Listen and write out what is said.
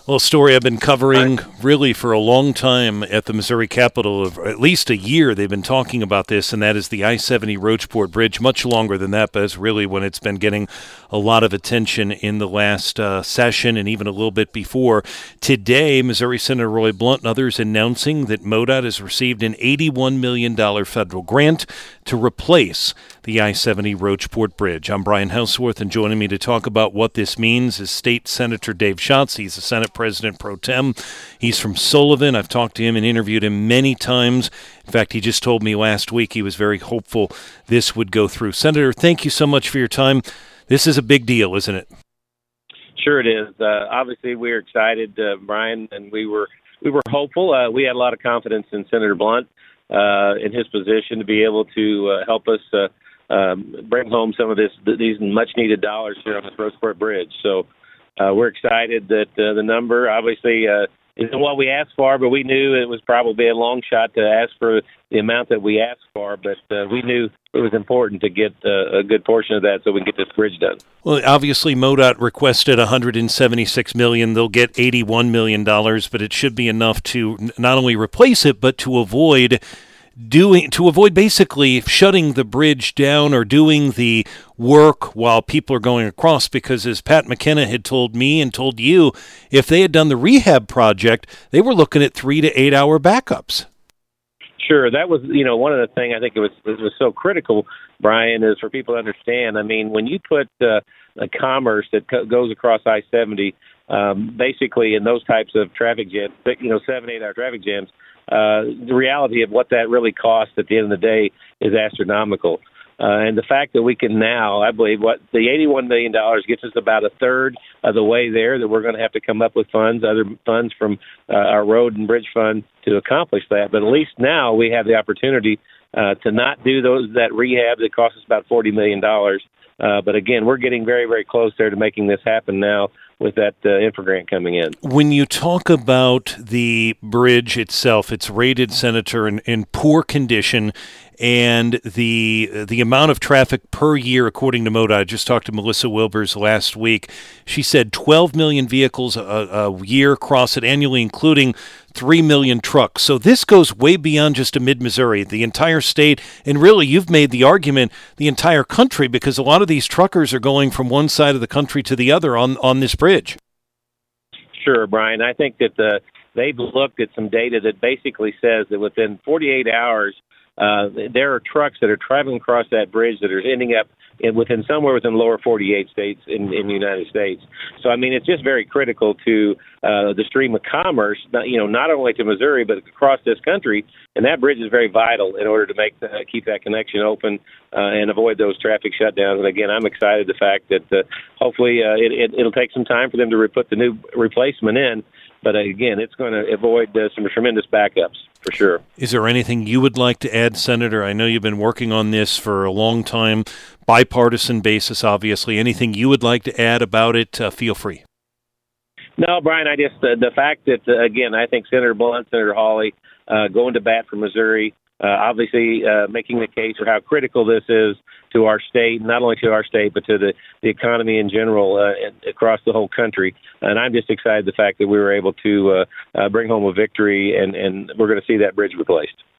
Well, a story I've been covering really for a long time at the Missouri Capitol, of at least a year. They've been talking about this, and that is the I-70 Roachport Bridge. Much longer than that, but it's really when it's been getting a lot of attention in the last session and even a little bit before. Today, Missouri Senator Roy Blunt and others announcing that MoDOT has received an $81 million federal grant to replace the I-70 Roachport Bridge. I'm Brian Houseworth, and joining me to talk about what this means is State Senator Dave Schatz. He's the Senate President Pro Tem. He's from Sullivan. I've talked to him and interviewed him many times. In fact, he just told me last week he was very hopeful this would go through. Senator, thank you so much for your time. This is a big deal, isn't it? Sure it is. Obviously, we're excited, Brian, and we were hopeful. We had a lot of confidence in Senator Blunt in his position to be able to help us bring home some of these much-needed dollars here on this Roachport Bridge. So we're excited that the number, obviously, isn't what we asked for, but we knew it was probably a long shot to ask for the amount that we asked for, but we knew it was important to get a good portion of that so we can get this bridge done. Well, obviously, MoDOT requested $176 million. They'll get $81 million, but it should be enough to not only replace it, but to avoid basically shutting the bridge down or doing the work while people are going across, because as Pat McKenna had told me and told you, if they had done the rehab project, they were looking at 3 to 8 hour backups. Sure, that was, one of the things I think it was so critical, Brian, is for people to understand. I mean, when you put a commerce that goes across I-70, basically in those types of traffic jams, 7, 8 hour traffic jams, the reality of what that really costs at the end of the day is astronomical. And the fact that we can now, I believe, the $81 million gets us about a third of the way there, that we're going to have to come up with other funds from our road and bridge fund to accomplish that. But at least now we have the opportunity to not do that rehab that costs us about $40 million. But again, we're getting very, very close there to making this happen now with that infra grant coming in. When you talk about the bridge itself, it's rated, Senator, in poor condition, and the amount of traffic per year, according to MoDOT, I just talked to Melissa Wilbers last week. She said 12 million vehicles a year cross it annually, including 3 million trucks. So this goes way beyond just a mid-Missouri, the entire state, and really you've made the argument the entire country, because a lot of these truckers are going from one side of the country to the other on this bridge. Sure, Brian. I think that they've looked at some data that basically says that within 48 hours, there are trucks that are traveling across that bridge that are ending up somewhere within lower 48 states in the United States. So, I mean, it's just very critical to the stream of commerce, not only to Missouri, but across this country. And that bridge is very vital in order to keep that connection open and avoid those traffic shutdowns. And again, I'm excited the fact that hopefully it'll take some time for them to put the new replacement in. But again, it's going to avoid some tremendous backups, for sure. Is there anything you would like to add, Senator? I know you've been working on this for a long time, bipartisan basis, obviously. Anything you would like to add about it, feel free. No, Brian, I just, the fact that, again, I think Senator Blunt, Senator Hawley, going to bat for Missouri, obviously making the case for how critical this is to our state, not only to our state, but to the economy in general across the whole country. And I'm just excited the fact that we were able to bring home a victory, and we're going to see that bridge replaced.